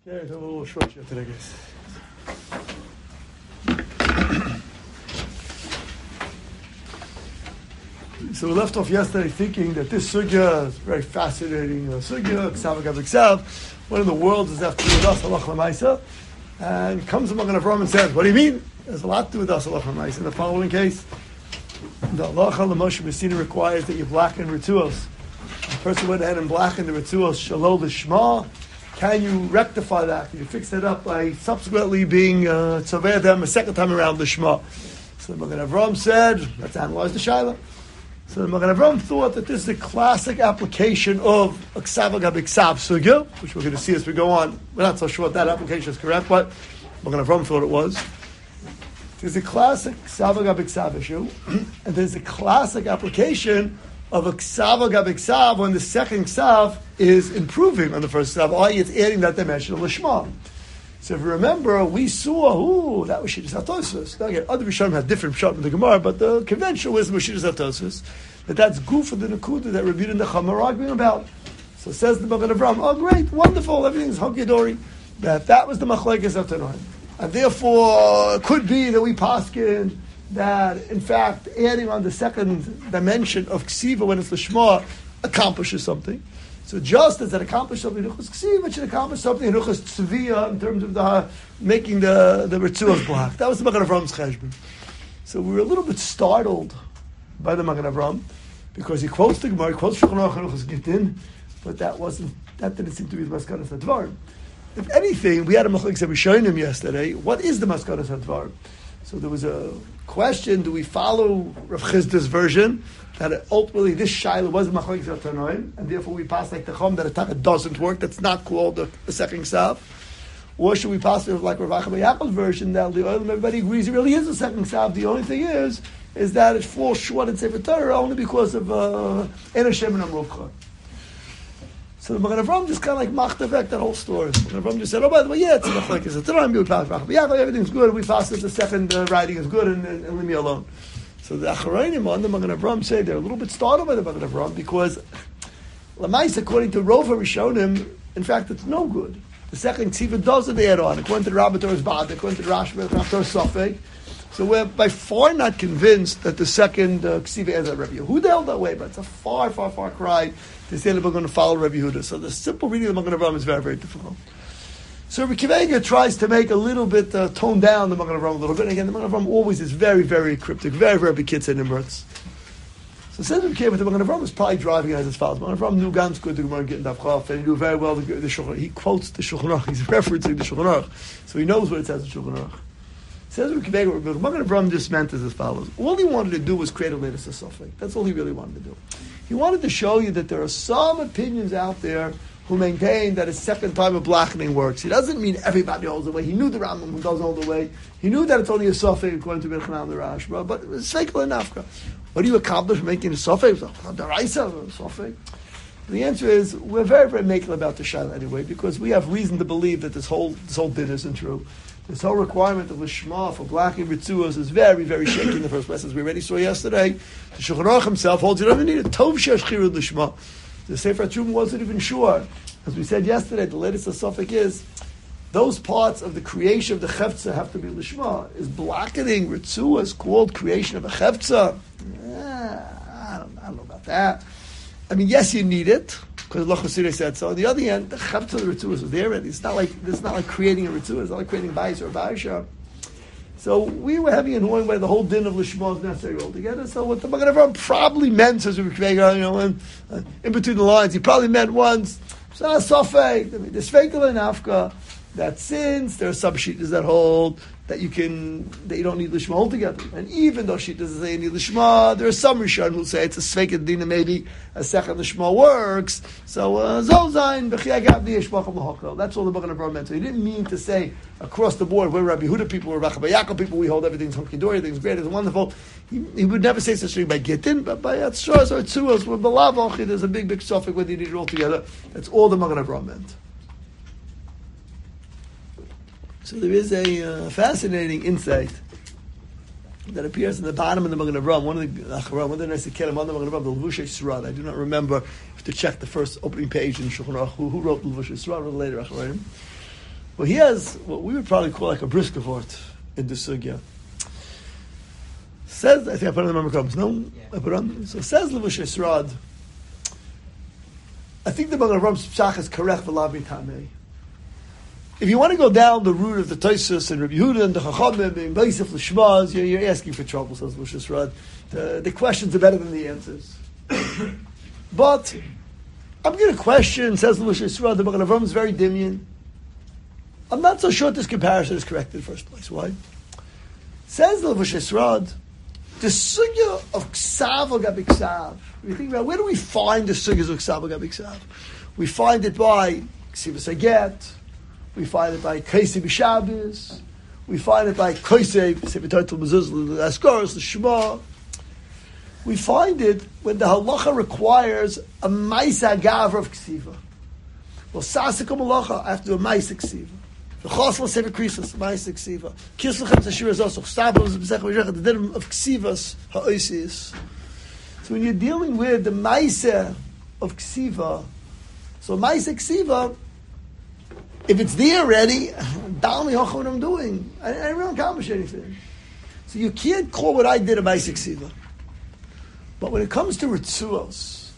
Yeah, it's a little short here today, guys. So we left off yesterday thinking that this sugya is very fascinating. Sugya, Ksav Gav Ksav, one of the worlds is after with us, Halach L'Maisa, and comes among Avram and says, "What do you mean? There's a lot to do with us, Halach L'Maisa." In the following case, the Halacha L'Moshe Messina requires that you blacken rituals. The person went ahead and blackened the rituals Shalol L'Shma. Can you rectify that? Can you fix that up by subsequently being tzaveh them a second time around the Shema? So the Magen Avram said, let's analyze the Shaila. So the Magen Avram thought that this is a classic application of a Ksav Gav Ksav Sugya, which we're going to see as we go on. We're not so sure if that application is correct, but Magen Avram thought it was. There's a classic Ksav Gav Ksav issue, and there's a classic application of a Ksav Gav Ksav when the second Ksav is improving on the first Ksav, i.e. it's adding that dimension of Lishma. So if you remember, we saw, that was Shittas HaTosfos. Now again, other Rishonim had different shot in the Gemara, but the conventional wisdom was Shittas HaTosfos, that's goof of the Nakuda that Rabbi and the Chama are arguing about. So says the Magen Avram, oh great, wonderful, everything's hunky-dory. That was the Machlekes of Tanoim. And therefore, it could be that we paskin that, in fact, adding on the second dimension of Ksiva when it's Lishma accomplishes something. So just as it accomplished something in Huchas Ksiva, it should accomplish something in Huchas Tzviya in terms of making the Ritzuah black. That was the Magen Avram's cheshbon. So we were a little bit startled by the Magen Avram because he quotes the Gemara, he quotes Shulchan Aruch and Huchas Gittin, but that didn't seem to be the Maskanas HaDvar. If anything, we had a Machlekes Rishonim yesterday. What is the Maskanas HaDvar? So there was a question, do we follow Rav Chizda's version, that ultimately this Shaila was Machlekes HaTanoim, and therefore we pass like the Chum that it doesn't work, that's not called the second Ksav? Or should we pass it like Rav Achim Yaakov's version, that the oil, everybody agrees it really is the second Ksav, the only thing is that it falls short in Sefer Torah only because of En Hashem and Amrukha. So the Magen Avram just kind of like machtavek that whole story. The Magen Avram just said, oh, by the way, yeah, it's a Machlekes HaTanoim, we pass Rav Achim Yaakov, everything's good, we pass it, the second writing is good, and leave me alone. So the Acharayim on the Magen Avram say they're a little bit startled by the Magen Avram because Lamais, according to Rov HaRishonim, in fact, it's no good. The second Ksiva doesn't add on. According to the Rabbator is Bad, according to the Rashba, Rabbator is Safek. So we're by far not convinced that the second Ksiva adds on Rabbi Yehuda held that way, but it's a far, far, far cry to say that we're going to follow Rabbi Yehuda. So the simple reading of the Magen Avram is very, very difficult. So Rabbi Akiva Eiger tries to make a little bit, tone down the Magen Avram a little bit. And again, the Magen Avram always is very, very cryptic, very, very big kids and nimrats. So says Rabbi Akiva, the Magen Avram was probably driving as follows. Magen Avram knew ganz good the Gemara getting Davchaf, and he knew very well the Shulchan Aruch. He quotes the Shulchan Aruch. He's referencing the Shulchan Aruch, so he knows what it says in Shulchan Aruch. Says Rabbi Akiva Eiger, what Magen Avram just meant is as follows. All he wanted to do was create a latest Safek. That's all he really wanted to do. He wanted to show you that there are some opinions out there who maintain that a second time of blackening works. He doesn't mean everybody holds the way. He knew the Rambam doesn't hold the way. He knew that it's only a Safek according to Birchanan the Rashba, but it's Sveikel and Nafka. What do you accomplish making a Safek? Safek. The answer is, we're very, very makel about the Shaila anyway, because we have reason to believe that this whole din isn't true. This whole requirement of Lishma for blacking Ritzuos is very, very shaky in the first place. As we already saw yesterday, the Shulchan Aruch himself holds you don't even need a Tov Shesh Chirud Lishma. The Sefer HaTeshuvah wasn't even sure. As we said yesterday, the latest Safek is, those parts of the creation of the Chefza have to be Lishma. Is blackening Ritzuos called creation of a Chefza? I don't know about that. I mean, yes, you need it, because Loch Hasireh said so. On the other hand, the Chefza of the Ritzuos is there already. It's not like creating a Ritzuos. It's not like creating Bayis or a Bayisha. So we were having annoying by the whole din of Lishma is necessary altogether. So what the Magen Avram probably meant, says in between the lines, he probably meant once, Safek, the Sveikel and Afka, that since there are some shittas that hold that you don't need Lishma altogether. And even though shittas say you need Lishma, there are some Rishon who say it's a Sveikel Dina, maybe a second Lishma works. So, Zolzain, that's all the Magen Avram meant. So he didn't mean to say across the board, we're Rabbi Yehuda people, we're Rav Yaakov people, we hold everything's hunky-dory, everything's great, it's wonderful. He would never say such a thing by Gittin, but by Atzros or Tzuos, we're Belav, there's a big Safek whether you need it all together. That's all the Magen Avram meant. So there is a fascinating insight that appears in the bottom of the Magen Avram, one of the Nesei Kelim on the Magen Avram, the Levushei Sirah. I do not remember if to check the first opening page in Shulchan Aruch who wrote Levushei Sirah, or later Acharayim. Well, he has what we would probably call like a brisker vort in the sugya. Says, I think I put it on the memory comes. No, yeah. I put it on. So says Levush Yisrad. I think the Magen Avram's psach is correct for Lavi Tamei. If you want to go down the route of the Tosfos and Rabbi Yehuda and the Chachamim and Beisif L'Shmaz, you're asking for trouble, says Levush Yisrad. The questions are better than the answers. But I'm going to question, says Levush Yisrad, the Magen Avram is very dimion. I'm not so sure this comparison is correct in the first place. Why? Says Levush Yisrad, the sugya of Ksav or Gabi Ksav. You think about where do we find the sugyas of Ksav or Gabi Ksav? We find it by Ksivas Aget. We find it by Kaisi B'Shabbos. We find it by Kaisi B'Total Mezuzah, the Askaros, the Shema. We find it when the halacha requires a Maisa Gavra of Ksiva. Well, Sasikum halacha, I have to do a Maisa Ksiva. The Chosla Sefer Krisos, Maisa Ksiva. Kislachem Tashiras also. Stavos B'Sech V'Yechad, the din of Ksivas Ha'osis. So when you're dealing with the Maisa of Ksiva, so Maisa Ksiva, if it's there already, Dalmi Hocha what I'm doing. I don't really accomplish anything. So you can't call what I did a Maisa Ksiva. But when it comes to Ritzuos,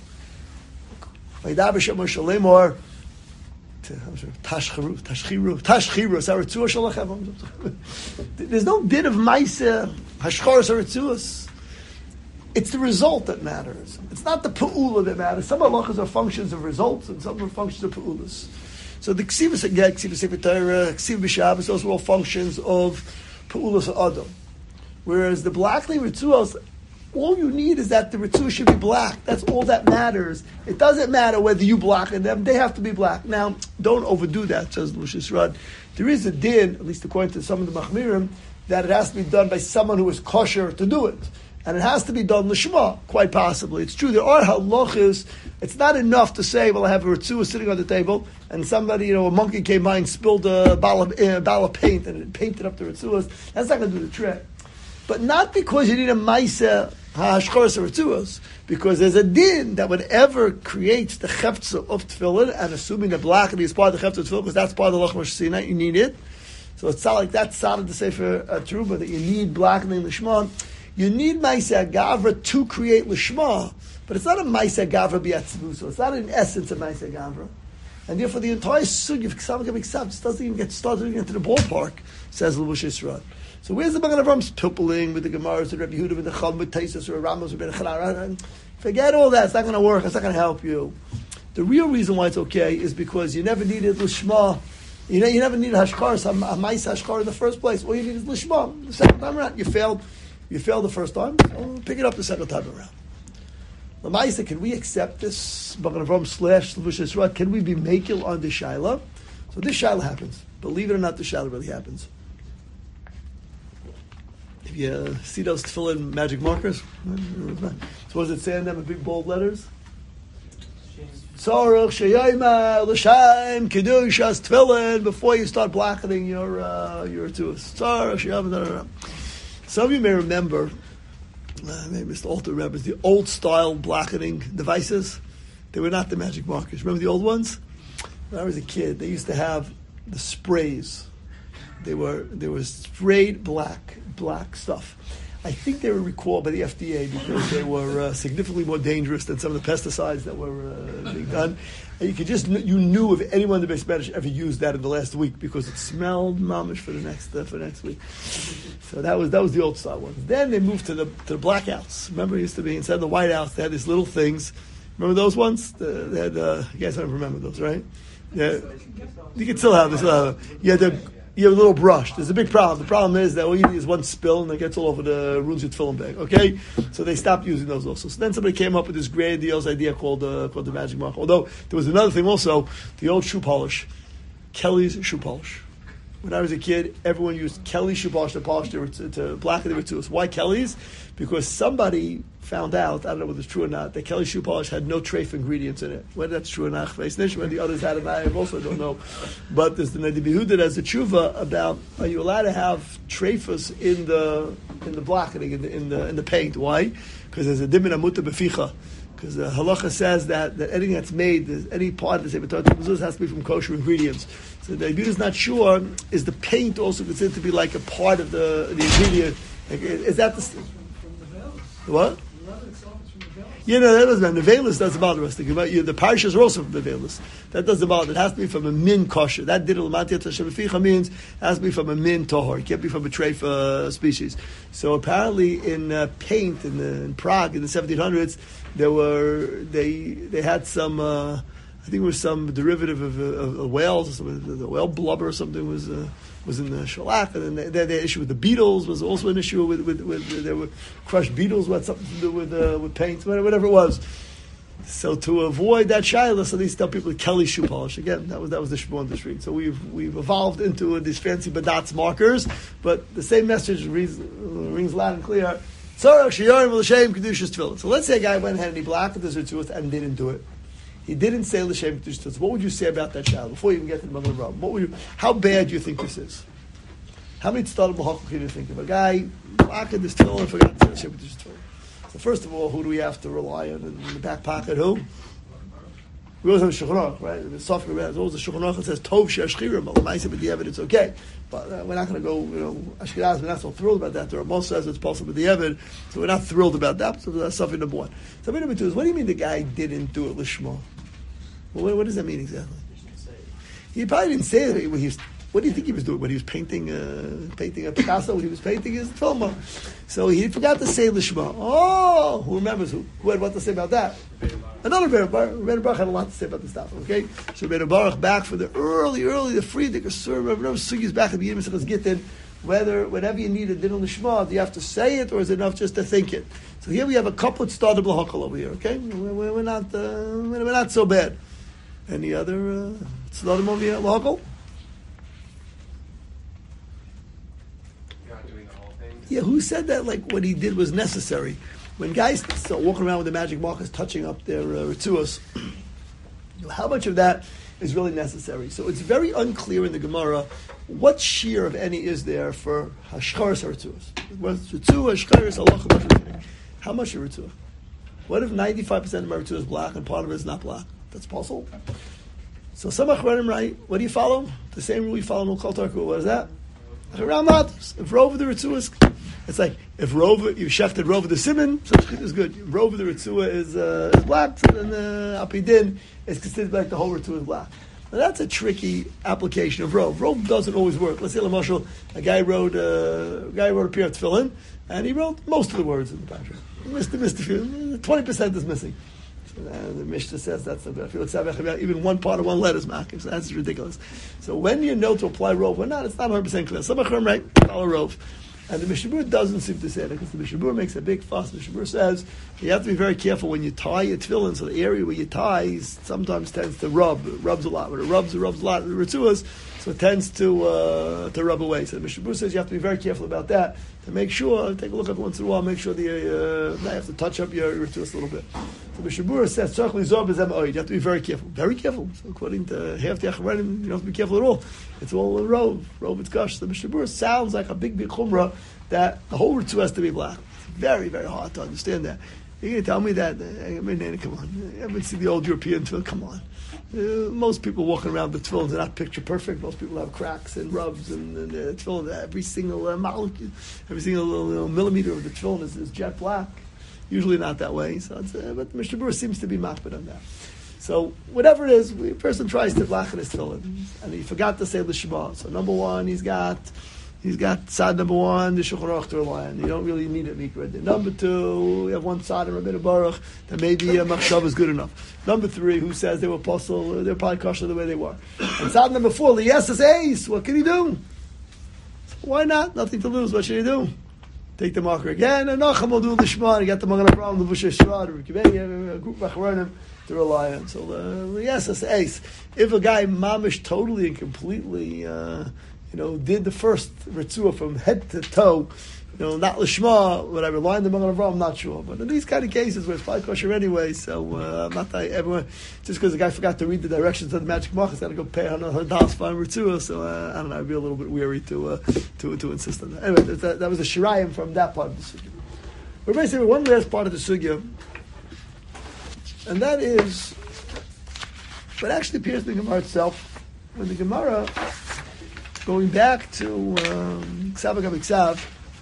or there's no din of Maisa, Hashcharos or Ritzuos. It's the result that matters. It's not the Pa'ula that matters. Some halachas are functions of results and some are functions of Pa'ulas. So the Ksivas Aget, Ksivas Sefer Torah, Ksiv B'Shabbos, those are all functions of Pa'ulas Adam. Whereas the Blakli Ritzuos, all you need is that the Ritzuos should be black. That's all that matters. It doesn't matter whether you blacken them. They have to be black. Now, don't overdo that, says Levush Yisrad. There is a din, at least according to some of the Machmirim, that it has to be done by someone who is kosher to do it. And it has to be done l'shma, quite possibly. It's true, there are halachas. It's not enough to say, well, I have a Ritzuah sitting on the table, and somebody, a monkey came by and spilled a ball of paint, and it painted up the Ritzuahs. That's not going to do the trick. But not because you need a Maisa ha'ashcharos or Ritzuahs, because there's a din that whatever creates the chefza of tefillin, and assuming the blackening is part of the chefza of tefillin, because that's part of the lachmash sinai, you need it. So it's not like that's solid to say for Teruba, that you need blackening l'shma. You need Maisa Gavra to create Lishma, but it's not a Maisa Gavra B'yatzvu, so it's not in essence a Maisa Gavra. And therefore the entire sugi of Ksav Gabi Ksav just doesn't even get started into the ballpark, says Levush Yisrad. So where's the Magen Avram's pippling with the Gemaras, with Rabbi Yehuda, with the Chum, with Taisus, or Ramos, with Ben Chanar? Forget all that, it's not going to work, it's not going to help you. The real reason why it's okay is because you never needed Lishma. You never needed Hashkar, a Maisa Hashkar in the first place. All you need is Lishma. The second time around, you failed. You failed the first time, so pick it up the second time around. Lamaisa, can we accept this? Magen Avram / Levush Yisrad, can we be makil on the Shaila? So this Shaila happens. Believe it or not, the Shaila really happens. If you see those tefillin magic markers, so what does it say in them in big bold letters? Tzarech sheyayma l'shaim kedushas tefillin, before you start blackening your tuas. Tzarech sheyayma. Some of you may remember, maybe Mr. Alter remembers, the old style blackening devices. They were not the magic markers. Remember the old ones? When I was a kid, they used to have the sprays. They were sprayed black stuff. I think they were recalled by the FDA because they were significantly more dangerous than some of the pesticides that were being done. And you knew if anyone in the Beis Medrash ever used that in the last week because it smelled mamish for the next week. So that was the old style ones. Then they moved to the blackouts. Remember, it used to be instead of the whiteouts, they had these little things. Remember those ones? They had, you guys don't remember those, right? Yeah, you can still have this. You have a little brush. There's a big problem. The problem is that all you need is one spill and it gets all over ruins your tefillin bag. Okay? So they stopped using those also. So then somebody came up with this grandiose idea called the magic mark. Although there was another thing also, the old shoe polish. Kelly's shoe polish. When I was a kid, everyone used Kelly's shoe polish to polish to blacken their tools. Why Kelly's? Because somebody found out, I don't know whether it's true or not, that Kelly's shoe polish had no treif ingredients in it. Whether that's true or not, when the others had it, I also don't know. But there's the Nadi Behuda as a tshuva about, are you allowed to have treifas in the blackening, in the paint? Why? Because there's a dimin amuta beficha. Because the halacha says that anything that's made, any part of the Sefer Torah mezuzah has to be from kosher ingredients. So the Rebbe is not sure, is the paint also considered to be like a part of the ingredient? Like, is that the... What? Yeah, no, that doesn't matter. Nevelis doesn't bother us. The parashas are also from Nevelis. That doesn't bother. It has to be from a min kosher. That did means it has to be from a min tahor. It can't be from a treifa species. So apparently in paint in Prague in the 1700s, they had some. I think it was some derivative of whales. The whale blubber or something was in the shellac, and then the issue with the beetles was also an issue with there were crushed beetles who had something to do with paint, whatever it was. So to avoid that shaila, so they tell people Kelly shoe polish again. That was the shmuel on the street. So we've evolved into these fancy badats markers, but the same message rings loud and clear. So let's say a guy went ahead and he blackened his ritzuos and didn't do it. He didn't say l'shem kedushas tefillin. What would you say about that shaila before you even get to the Magen Avraham? How bad do you think this is? How many tzaddim b'hakol can you think of? A guy blackened his tefillin and forgot to say l'shem kedushas tefillin. So first of all, who do we have to rely on in the back pocket? Who? We always have a Shulchan Aruch, right? The software there's always a Shulchan Aruch that says Tov she'ashchirim, but l'maisa b'diavad it's okay. But we're not going to go, Ashkenaz, we're not so thrilled about that. The Ramos says it's possible b'diavad, so we're not thrilled about that. So that's something number one. Something number two is, what do you mean the guy didn't do it l'shma? Well, what does that mean exactly? He probably didn't say it. What do you think he was doing when he was painting a Picasso? When he was painting his film, so he forgot to say l'shma. Oh, who remembers who had what to say about that? Another Rebbeinu Baruch had a lot to say about this stuff. Okay, so Rebbeinu Baruch back for the early the Friedrich Rebbeinu Sugi's back at the Yiddish Gittin. Whenever you need a din l'shma, do you have to say it or is it enough just to think it? So here we have a couple of started l'hakol over here. Okay, we're not so bad. Any other tzaddim over here l'hakol? Yeah, who said that? Like what he did was necessary. When guys start walking around with the magic markers, touching up their ritzuos, how much of that is really necessary? So it's very unclear in the Gemara what shear of any is there for hashcharis ritzuos. What's ritzuah, hashcharis, halacha? How much of ritzuah? What if 95% of my ritzuah is black and part of it is not black? That's possible. So some achronim, right? What do you follow? The same rule you follow in Kol Tarku. What is that? If Rova the Ritzua is, it's like if Rova you shefted Rova the Simon, so it's good. If Rova the Ritzua is black, so then Apidin is considered like the whole Ritzua is black. Now that's a tricky application of Rov. Rov doesn't always work. Let's say Lamashal, a guy wrote a pair of tefillin, and he wrote most of the words in the Pasha. Missed 20% is missing. The Mishnah says that's even one part of one letter is makif. So that's ridiculous. So when you know to apply rov or not, it's not 100% clear. Some achrim right follow rov, and the Mishnah Berurah doesn't seem to say that because the Mishnah Berurah makes a big fuss. The Mishnah Berurah says you have to be very careful when you tie your tefillin. So the area where you tie sometimes tends to rubs a lot. When it rubs a lot of the ritzuas, so it tends to rub away. So the Mishnah Berurah says you have to be very careful about that to make sure. Take a look at it once in a while. Make sure you have to touch up your ritzuas a little bit. So Mishnah Berurah says you have to be very careful. Very careful. So according to half the Achronim, you don't have to be careful at all. It's all a rov. Rov it's gush. The Mishnah Berurah sounds like a big chumrah that the whole ritzuah has to be black. It's very, very hard to understand that. You're going to tell me that? Come on. You haven't seen the old European tefillin? Come on. Most people walking around the tefillin are not picture perfect. Most people have cracks and rubs and tefillin. Every single molecule, every single millimeter of the tefillin is jet black. Usually not that way. So but Mishnah Berurah seems to be makbid on that. So whatever it is, a person tries to blacken his tefillin, and he forgot to say the Shema. So number one, he's got side number one, the Shulchan Aruch to rely on. You don't really need it mikra. Number two, you have one side of Rebbeinu Baruch that maybe machshav is good enough. Number three, who says they were apostle, they're probably kosher the way they were. And side number four, the yes is ace. What can he do? So why not? Nothing to lose. What should he do? Take the marker again, and Nacham will do the Shema, and get the Magen Avraham, the Bush Yisrael, the Rikibei, a group of Achronim to rely on. So the yes is ace. If a guy mamish totally and completely did the first ritzua from head to toe, not lishma, would I rely on the Magen Avraham? I'm not sure. But in these kind of cases where it's probably kosher anyway, so I'm not everyone, just because the guy forgot to read the directions of the magic mark, he's got to go pay $100 for ritzua, so I don't know, I'd be a little bit weary to insist on that. Anyway, that was a shirayim from that part of the sugya. We're basically one last part of the sugya And that is what actually appears in the Gemara itself. When the Gemara, going back to Ksav Agav Ksav,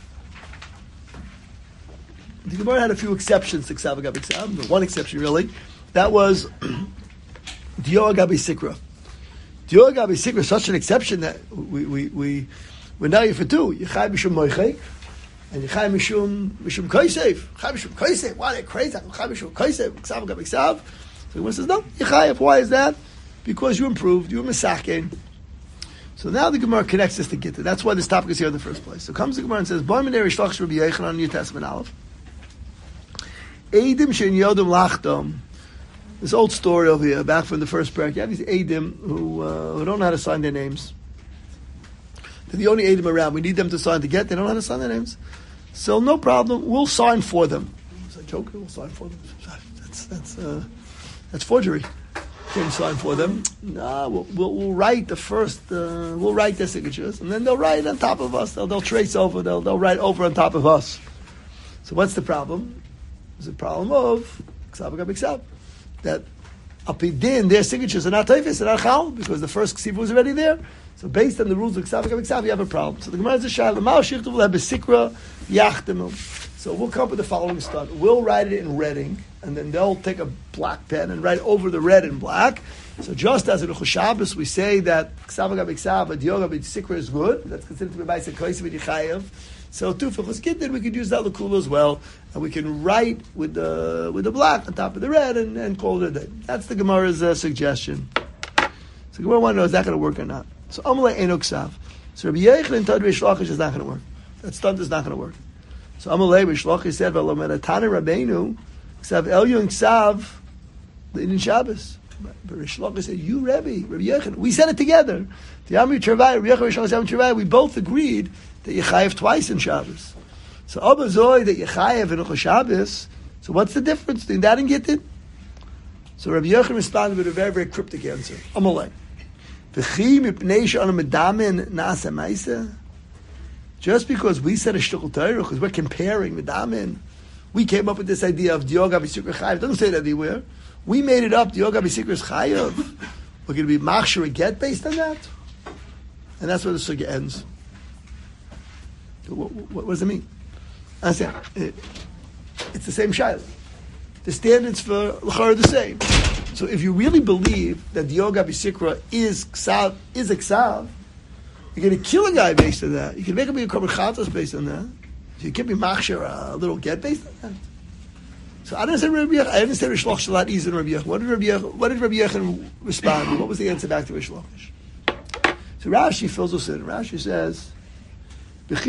the Gemara had a few exceptions to Ksav Agav Ksav. One exception, really. That was Dio Agabi Sikra. Dio Agabi Sikra is such an exception that we're now for two. Yechai Mishum Moichek and Yechai Mishum Koisev. Yechai Mishum Koisev. Why they're crazy? Yechai Mishum Koisev. Ksav Agabi Ksav. So the Gemara says, no, Yechayev. Why is that? Because you improved. You were Mesaken. So now the Gemara connects this to Gitta. That's why this topic is here in the first place. So comes the Gemara and says, Boy Menei Rish Lachish Rabbi Yochanan, New Testament Aleph. Eidim Shein Yodom Lachtom. This old story over here, back from the first parak. You have these Eidim who don't know how to sign their names. They're the only Eidim around. We need them to sign to get. They don't know how to sign their names. So no problem. We'll sign for them. It's a joke. We'll sign for them. That's forgery. Can't sign for them. No, we'll write the first. We'll write their signatures, and then they'll write on top of us. They'll trace over. They'll write over on top of us. So what's the problem? It's a problem of Ksav Agav Ksav. That Apidin, their signatures are not Taifis, they're not Chal, because the first Ksiva was already there. So based on the rules of Ksav Agav Ksav, you have a problem. So the Gemara is a Shayla, Ma'al Shichtu will have Besikra Yachtemu. So we'll come up with the following stuff. We'll write it in redding, and then they'll take a black pen and write over the red in black. So just as in Shabbos we say that Ksav Agav Ksav, Adiyog Agav Sikra is good, that's considered to be Ba'aseh Kosev Yichayev. So too for Chosgittin, we could use that Lakula as well, and we can write with the black on top of the red and call it a day. That's the Gemara's suggestion. So Gemara want to know, is that going to work or not? So Amalei Eno Ksav. So Rabbi Yochanan told Rish Lachish is not going to work. That stunt is not going to work. So Amalei Rish Lachish said, "V'lomedatane Rabbeinu Ksav Elyon Ksav in Shabbos." But Rish Lachish said, "You Rabbi Yochanan, we said it together. The Amri Chervai, Rabbi Yochanan, Rish Lachish, Chervai, we both agreed that Yechayev twice in Shabbos. So Abba Zoy that Yechayev in Shabbos. So what's the difference between that and Gittin? So Rabbi Yochanan responded with a very, very cryptic answer. Amalei. Just because we said a shtukul Torah, because we're comparing Medamin, we came up with this idea of Diog Abisikra Chayev. It doesn't say that anywhere. We made it up, Diog Abisikra Chayev. We're going to be machshir a get based on that? And that's where the sugya ends. What does it mean? I said, it's the same shayla. The standards for l'chara are the same. So if you really believe that the Yoga B'Sikra is a ksav, you're going to kill a guy based on that. You can make him be a korban chatas based on that. So you can't be machshir a little get based on that. So I didn't say Rabbi Yochanan. I didn't say Rish Lachish a lot easier than Rabbi Yochanan. What did Rabbi Yochanan respond? What was the answer back to Rish Lachish? So Rashi fills us in. Rashi says, that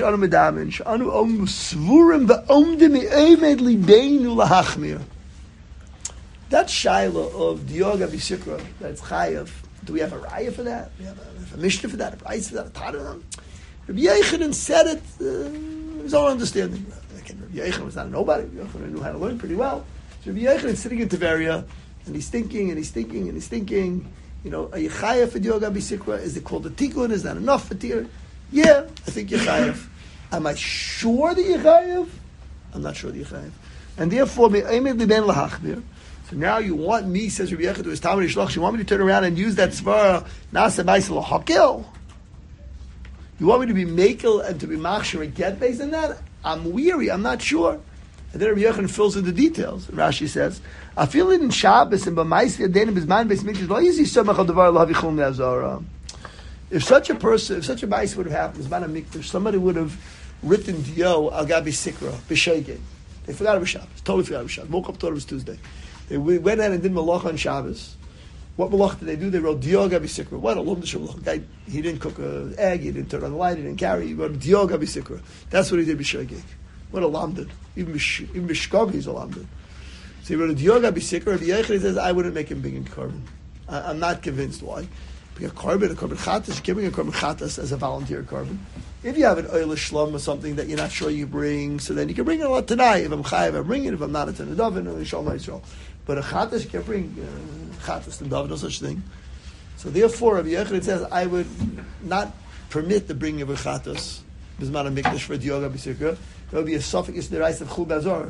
shaila of Diog Abisikra, that's chayav. Do we have a raya for that? We have a mishnah for that, a price for that, a tadam? Rabbi Yochanan said it, his own understanding. Rabbi Yochanan was not a nobody. Rabbi Yochanan knew how to learn pretty well. So Rabbi Yochanan is sitting in Tiberia, and he's thinking, you know, are you chayav for Diog Abisikra? Is it called a tikkun? Is that enough for tir? Yeah, I think Yechayev. Am I sure that Yechayev? I'm not sure that Yechayev. And therefore, so now you want me, says Rabbi Yochanan to his Talmud Shlach, you want me to turn around and use that svara, Nasa Maisel Hakel? You want me to be Makel and to be Machshir and get based on that? I'm weary, I'm not sure. And then Rabbi Yochanan fills in the details. Rashi says, I feel it in Shabbos and B'maisi Adenim Bizman Beis Mikdash Lo Yizi Somach Al Davar Lo Havichum Ne'azara. If such a mice would have happened, somebody would have written Dio Al Gabi Sikra B'Sheged. They forgot about Shabbos. Totally forgot about Shabbos. Woke up, thought it was Tuesday. They went out and did malacha on Shabbos. What malacha did they do? They wrote Dio Gabi Sikra. What a lumdish malacha. Guy, he didn't cook an egg. He didn't turn on the light. He didn't carry. He wrote Dio Gabi Sikra. That's what he did B'Sheged. What a lamdin. Even B'Shkog he's a lamdin. So he wrote Dio Gabi Sikra. Rabbi Yochanan says, I wouldn't make him big in carbon. I'm not convinced why. A carbon chatas, you're giving a carbon chatas as a volunteer carbon. If you have an oil shlum or something that you're not sure you bring, so then you can bring it a lot tonight. If I'm chayav, I bring it. If I'm not, it's in a dovin or shalom Yisrael. But a chatas, you can't bring chatas and dovin, no such thing. So therefore, Rabbi Yochanan says, I would not permit the bringing of a chatas. Bisman mikdash for Diog Abisikra. There would be a suffix the rice of chul bazar.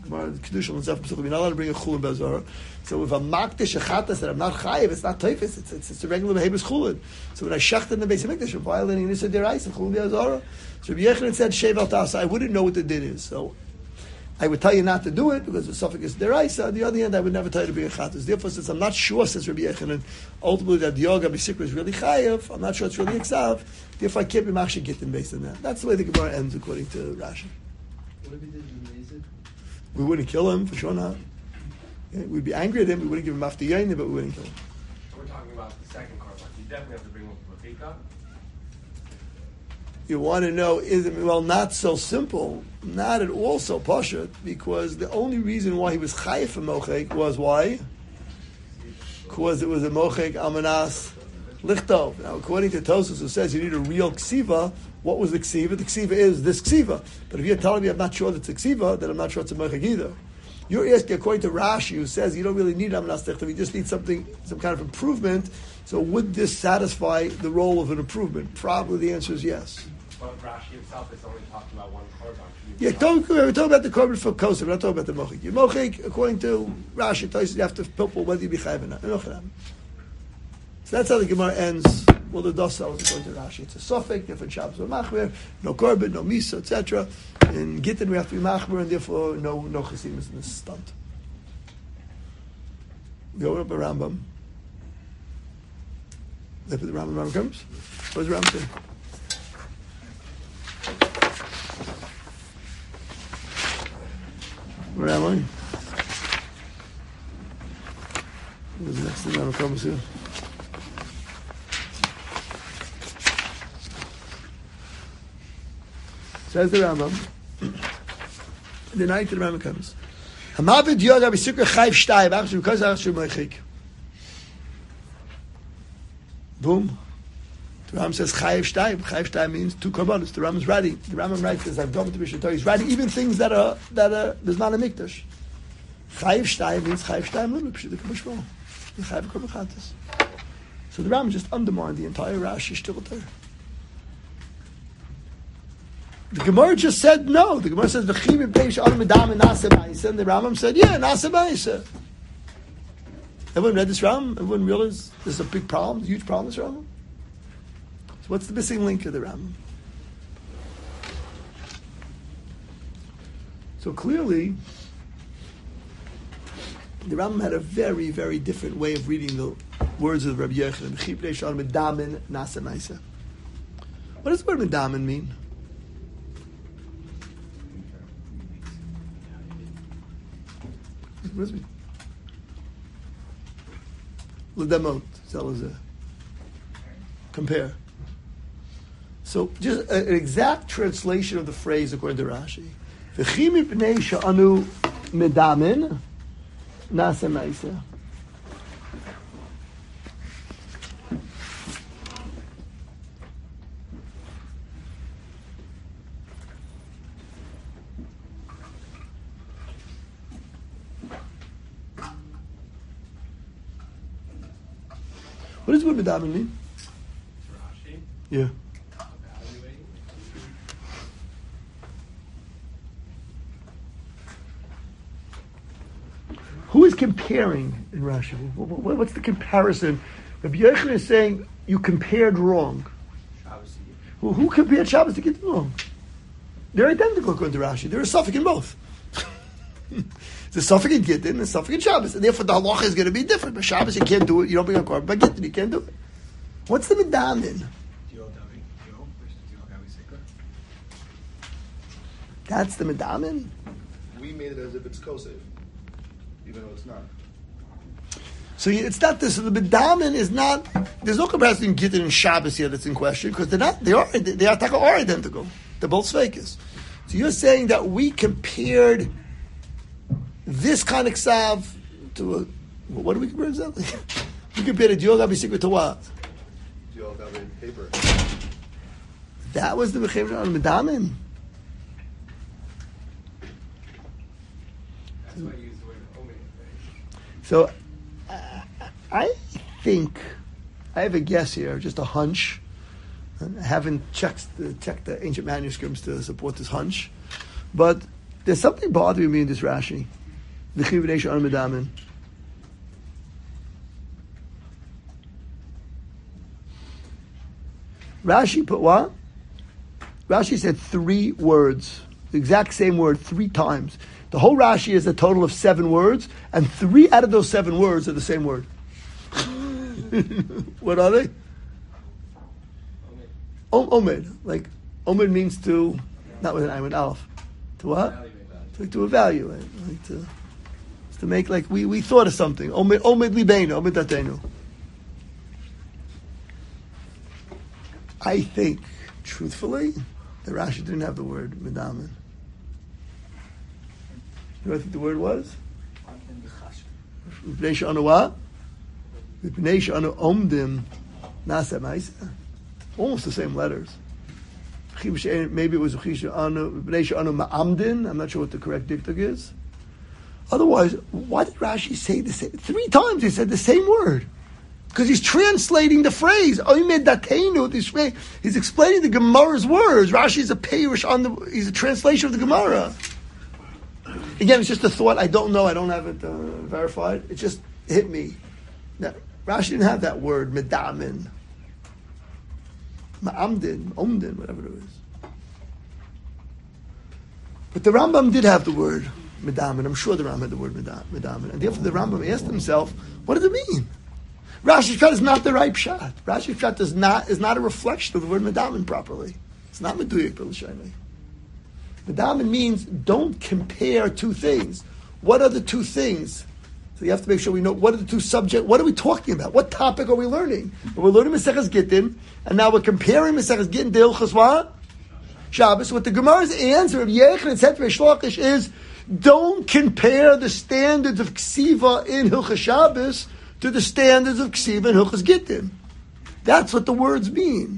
Kedusha L'Zef, you're not allowed to bring a chulin be'azara. So if I'm makdish achatas that I'm not chayiv, it's not teifus, it's a regular behavior chulin. So when I shecht in the Beis HaMikdash, I'm violating Nisa Deraisa, chulin be'azara. So Rabbi Yochanan said, Shev al Tasa, I wouldn't know what the din is. So I would tell you not to do it because the suffix is deraisa. On the other hand, I would never tell you to be a chatas. Therefore, since I'm not sure, says Rabbi Yochanan, ultimately that the yoga b'sikra is really chayav, I'm not sure it's really exav. Therefore, I can't be machshir gittin based on that. That's the way the Gemara ends according to Rashi. What if he did amazing? We wouldn't kill him for sure not. Yeah, we'd be angry at him. We wouldn't give him after yain, but we wouldn't kill him. We're talking about the second korban. You definitely have to bring him from a pika. You want to know, is it, well, not so simple, not at all so pashut, because the only reason why he was chayiv for mochek was why? Because it was a mochek amanas lichtov. Now, according to Tosfos, who says you need a real ksiva, what was the ksiva? The ksiva is this ksiva. But if you're telling me I'm not sure that it's a ksiva, then I'm not sure it's a mochek either. You're asking, according to Rashi, who says you don't really need amanas lichtov, you just need something, some kind of improvement. So would this satisfy the role of an improvement? Probably the answer is yes. But Rashi himself is only talking about one korban. Yeah, we're talking about the korban for kosher. We're not talking about the mochik. Your mochik, according to Rashi, you have to pilpul whether you be chayiv or not. So that's how the Gemara ends. Well, the dosel is according to Rashi. It's a suffix, different Shabbos or machmer, no korban, no misa, etc. In Gittin we have to be machmer, and therefore no chasimus in this stunt. We open up a Rambam. Look at the Rambam comes. What does the Rambam say? Where am I? What's the next thing Rambam comes here? Says the Rambam. The night the Rambam comes. Hamavid yoga b'sikra chayv shtayim. Actually, because actually meichik. Boom. The Rambam says chayiv shtayim. Chayiv shtayim means two korbanos. The Rambam's ready. The Rambam writes this. I've done to Mishnah Torah. He's ready. Even things that are there's not a mikdash. Chayiv shtayim means chayiv shtayim little. P'shiduk b'shmo. The chayiv korban chatas. So the Rambam just undermined the entire Rashi shtickle Torah. The Gemara just said no. The Gemara says v'chim peish adam medam and nasa ma'isa, and the Rambam said yeah, nasa ma'isa. Everyone read this Rambam? Everyone realized this is a big problem, a huge problem. This Rambam. So what's the missing link to the Rambam? So clearly, the Rambam had a very, very different way of reading the words of Rabbi Yochanan. What does the word medamin mean? What does it mean? L'damot, compare. So, just an exact translation of the phrase according to Rashi. V'chi mipnei she'anu medamin nasa ma'isa. What does the word medamin mean? Rashi? Yeah. Who is comparing in Rashi? What's the comparison? Rabbi Yochanan is saying you compared wrong. Who compared Shabbos to Gittin wrong? They're identical according to Rashi. They're a suffix in both. It's a suffix in Gittin and a suffix in Shabbos. And therefore the halacha is going to be different. But Shabbos you can't do it. You don't bring a korban. But Gittin you can't do it. What's the medamin? That's the medamin? We made it as if it's kosef, even though it's not. So it's not this. The medamin is not. There's no comparison in Gittin and Shabbos here that's in question because they're not. They are identical. They're both sveikas. So you're saying that we compared this kind of ksav to a. What do we compare exactly? We compared a Dior Gabi secret to what? Dior Gabi paper. That was the mechaber on medamin. That's why I use the word omen. So, I think I have a guess here, just a hunch. I haven't checked the ancient manuscripts to support this hunch, but There's something bothering me in this Rashi. V'chi b'nei she'anu medamin. Rashi put what? Rashi said 3 words. The exact same word 3 times. The whole Rashi is a total of 7 words, and 3 out of those 7 words are the same word. What are they? Omed. Like, Omed means to, not with an I, with Aleph. To what? To evaluate. Like to make, like, we thought of something. Omed libeinu, Omed datenu. I think, truthfully, that Rashi didn't have the word medamin. You know what I think the word was? V'pnei she'anu what? V'pnei she'anu omdim nasa ma'isa. Almost the same letters. Maybe it was v'pnei she'anu ma'amdin. I'm not sure what the correct dictog is. Otherwise, why did Rashi say the same? 3 times he said the same word. Because he's translating the phrase. He's explaining the Gemara's words. Rashi is a peirush he's a translation of the Gemara. Again, it's just a thought. I don't know. I don't have it verified. It just hit me. Now, Rashi didn't have that word, medamin. Ma'amdin, omdin, whatever it is. But the Rambam did have the word medamin. I'm sure the Rambam had the word medamin. And therefore the Rambam asked himself, what does it mean? Rashi's pshat is not the right pshat. Rashi's pshat is not a reflection of the word medamin properly. It's not meduyik b'l'shaynai. Medamin means don't compare 2 things. What are the 2 things? So you have to make sure we know what are the 2 subjects. What are we talking about? What topic are we learning? We're learning Maseches Gittin, and now we're comparing Maseches Gittin to Hilchos what? Shabbos. What the Gemara's answer of Yechon and Sefer Shlokish is, don't compare the standards of Ksiva in Hilchos Shabbos to the standards of Ksiva and Hilchos Gittin. That's what the words mean.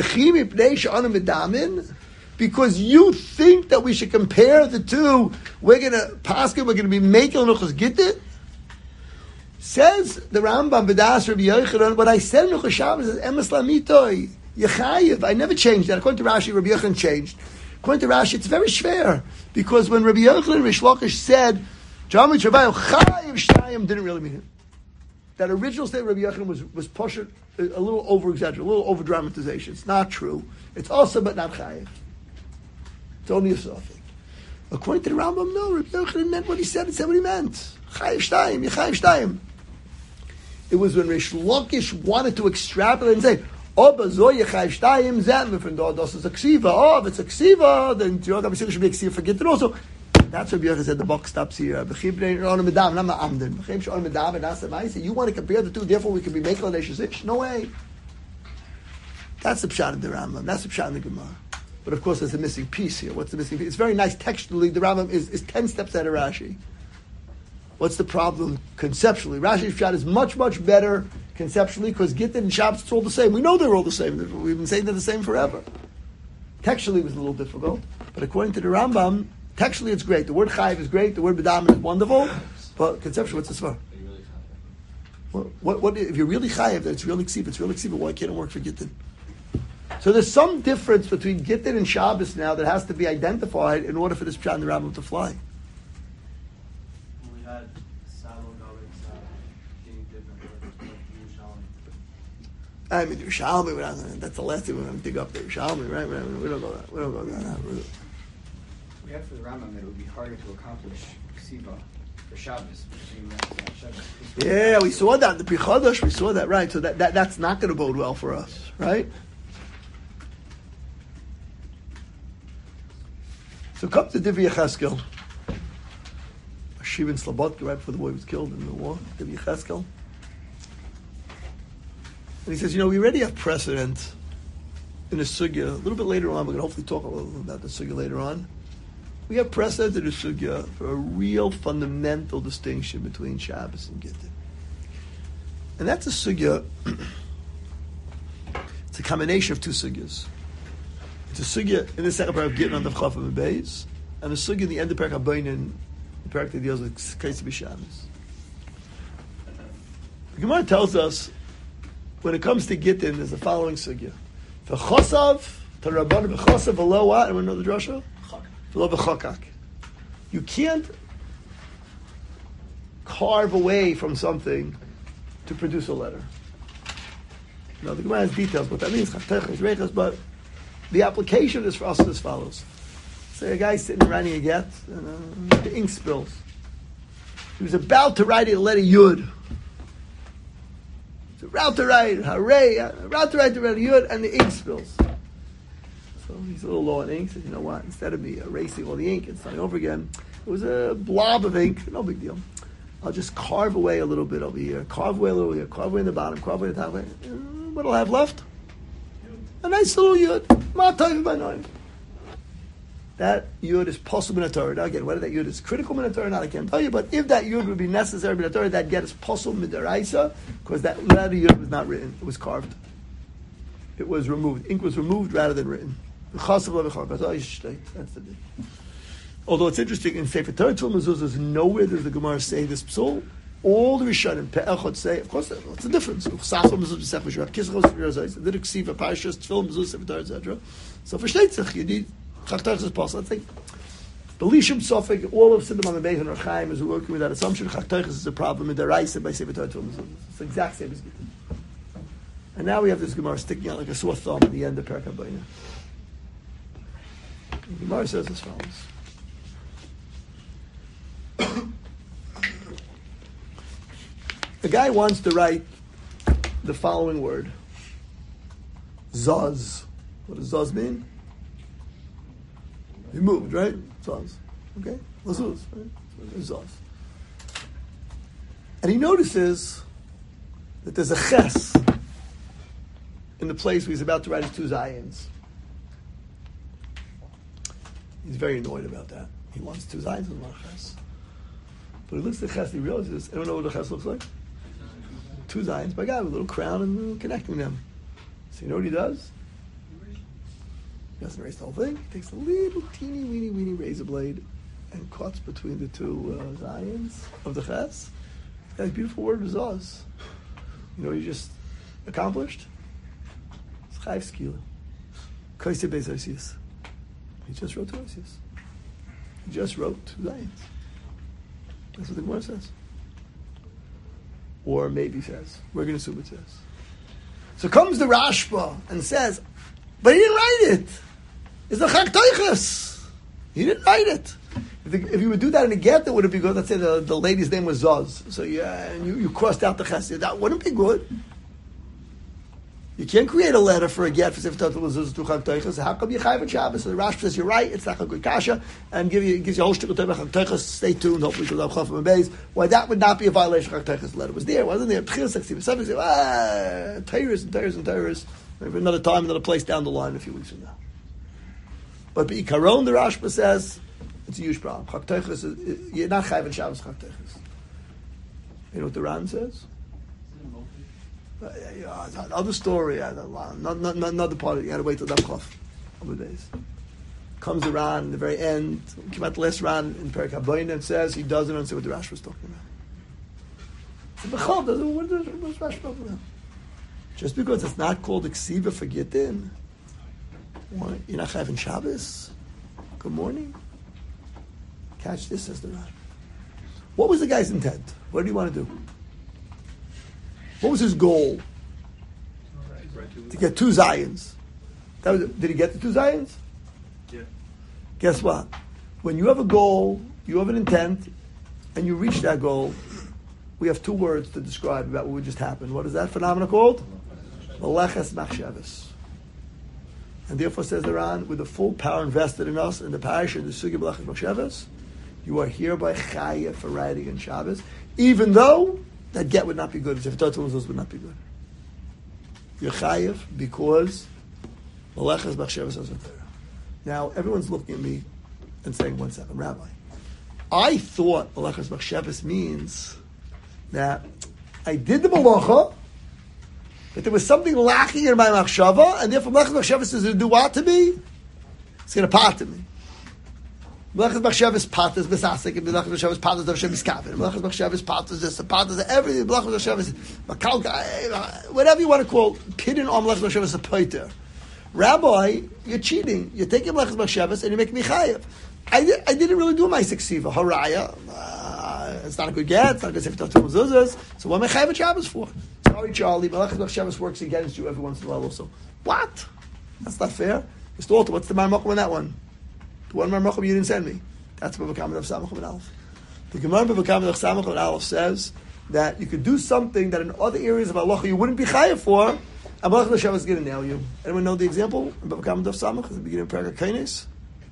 Because you think that we should compare the 2, we're going to be making Hilchos Gittin. Says the Rambam B'das Rabbi Yochanan, what I said in Hilchos Shabbos is emes lamitoi yechayiv. I never changed that. According to Rashi, Rabbi Yochanan changed. According to Rashi, it's very schwer, because when Rabbi Yochanan and Rish Lakish said Jami Travayu Chayiv Shtayim, didn't really mean it. That original statement of Rabbi Yochanan was pushed a little over-exaggerated, a little over-dramatization. It's not true. It's also, but not chayiv. It's only a suffix. According to the Rambam, no, Rabbi Yochanan meant what he said. It said what he meant. Chayiv shtayim, yechayiv shtayim. It was when Rish Lakish wanted to extrapolate and say, Oba zo yechayiv shtayim zem, if das is a ksiva. Oh, if it's a ksiva, then Yod HaMashiach should be a ksiva for Gittin also. That's what Rabbi Yochanan said, the buck stops here. You want to compare the 2, therefore we can be making a no way. That's the pshat in the Rambam. That's the pshat in the Gemara. But of course, there's a missing piece here. What's the missing piece? It's very nice textually. The Rambam is 10 steps ahead of Rashi. What's the problem conceptually? Rashi's pshat is much, much better conceptually because Gittin and Shabbos, it's all the same. We know they're all the same. We've been saying they're the same forever. Textually, it was a little difficult. But according to the Rambam, textually, it's great. The word chayiv is great. The word bedamin is wonderful. But conceptually, what's the svar? What if you're really chayiv, then it's really ksiva. It's really ksiva. Why can't it work for Gittin? So there's some difference between Gittin and Shabbos now that has to be identified in order for this pshat in the Rambam to fly. We had Salon being different. I mean, Yerushalmi, that's the last thing we're going to dig up there. Yerushalmi, right? We don't go that. We don't go that. We had for the Rambam that it would be harder to accomplish ksiva for Shabbos. Yeah, we saw that. The Pri Chodesh, we saw that, right? So that's not going to bode well for us, right? So come to Divi Yecheskel. Shimon Slobodka, right before the boy was killed in the war. Divi Yecheskel. And he says, we already have precedent in a sugya. A little bit later on, we're going to hopefully talk a little about the sugya later on. We have precedent in a sugya for a real fundamental distinction between Shabbos and Gittin. And that's a sugya, it's a combination of 2 sugyas. It's a sugya in the second parak of Gittin on the Chaf and Beis, and a sugya in the end of parak Habaynin, the parak that deals with Kaisi B'Shabbos. The Gemara tells us, when it comes to Gittin, there's the following sugya. V'chosav, to Rabban v'chosav v'lo what? Anyone know the drasha? V'lo v'chokak. You can't carve away from something to produce a letter. Now, the Gemara has details what that means, but the application is for us as follows. Say a guy's sitting writing a get, and the ink spills. He was about to write a letter Yud. He's about to write, hooray, about to write the letter Yud, and the ink spills. So he's a little low on ink, says, you know what, instead of me erasing all the ink and starting over again, it was a blob of ink, no big deal. I'll just carve away a little bit over here, carve away a little here, carve away in the bottom, carve away in the top. What'll I have left? A nice little Yud. That Yud is possible in a Torah. Now again, whether that Yud is critical in a Torah or not, I can't tell you, but if that Yud would be necessary in a Torah, that get is possible in Deraisa, because that letter Yud was not written, it was carved. It was removed. Ink was removed rather than written. That's the thing. Although it's interesting, in Sefer Torah Tul Mezuzah, nowhere does the Gemara say this psul. All the Rishonim, Pe'echot say, of course, what's the difference? Sasol Mezuzah B'sech Mishrav, Kisachos Mezuzah, the Ksiva, Parashas, Tefillah, Mezuzah, Sefer Torah, etc. So for Shteitzach, you need Chaktach is possible. I think Belishim Sofik, all of Siddim on the Beis and Rachaim is working with that assumption. Chaktach is a problem in the Raisa by Sefer Torah Tul Mezuzah. It's the exact same as Gittin. And now we have this Gemara sticking out like a sore thumb at the end of Perek HaBayna. The Gemara says as follows. The guy wants to write the following word. Zaz. What does Zaz mean? He moved, right? Zaz. Okay? Lazuz, right? Zaz. And he notices that there's a ches in the place where he's about to write his two zayins. He's very annoyed about that. He wants two zayins and one ches. But he looks at the ches and he realizes, I don't know what the ches looks like. Two zayins by a guy with a little crown and connecting them. So you know what he does? He doesn't erase the whole thing. He takes a little teeny weeny razor blade and cuts between the two zayins of the ches. That beautiful word is Zaz. You know what he just accomplished? It's Chayv Skila. Kaisei Beis Osius. He just wrote two Osius. He just wrote two zayins. That's what the Gemara says. Or maybe says. We're going to assume it says. So comes the Rashba and says, but he didn't write it. It's the Chak Teiches. He didn't write it. If you would do that in a get, that would be good. Let's say the lady's name was Zaz. So and you crossed out the Chesed. That wouldn't be good. You can't create a letter for a get for Sefer Torah Zuz to Chak Teiches. How come you chayv on Shabbos? So the Rashba says, you're right, it's not a good kasha, and gives you a whole shtickle Torah Chak Teiches. Stay tuned, hopefully you'll have Chafim and Beis. Why that would not be a violation of Chak Teiches. The letter was there, wasn't there? Tchil 67 say, Teiris. Maybe another time, another place down the line a few weeks from now. But Ikaron, the Rashba says, it's a huge problem. Chak Teiches, you're not chayv on Shabbos Chak Teiches. You know what the Ran says? Another story, another part of it. You had to wait till Daf Chof, a couple of days. Comes around in the very end, came out the last round in Perek HaBayna and says he doesn't understand what the Rashi was talking about. So what does Rashi talking about? Just because it's not called a ksiva for Gittin, you're not having Shabbos. Good morning. Catch this, says the Rashi. What was the guy's intent? What did he want to do? What was his goal? To get two Zions. Did he get the two Zions? Yeah. Guess what? When you have a goal, you have an intent, and you reach that goal, we have two words to describe about what just happened. What is that phenomenon called? Meleches Machshavos. And therefore, says the Ran, with the full power invested in us in the parish and the Sugi Meleches Machshavos, you are hereby chayav for writing in Shabbos, even though that get would not be good. If Torah would not be good. You're chayiv because Meleches Machshavos is Torah. Now, everyone's looking at me and saying, 1 second, Rabbi, I thought Meleches Machshavos means that I did the Melacha, but there was something lacking in my Machshava, and therefore Meleches Machshavos is going to do what to me? It's going to part to me. Meleches Machshavos patas besasik, and Meleches Machshavos patas of Shem Iskavin. Meleches Machshavos patas this, patas everything. Meleches Machshavos makalka, whatever you want to call pidin on Meleches Machshavos a poiter. Rabbi, you're cheating. You're taking Meleches Machshavos and you're making me chayav. I didn't really do my ksiva. Haraya. It's not a good get. It's not a good sefer mezuzahs. So what am I chayv Shabbos for? Sorry, Charlie. Malachas Shabbos works against you every once in a while also. What? That's not fair. Mr. Walter, what's the marmakum on that one? The one marmakum you didn't send me. That's Bava Kama of Samach and Aleph. The Gemara Bava Kama of Samach and Aleph says that you could do something that in other areas of halacha you wouldn't be chayav for, and Malachas Shabbos is going to nail you. Anyone know the example? In Bava Kama of Samach, at the beginning of Perek HaKonos.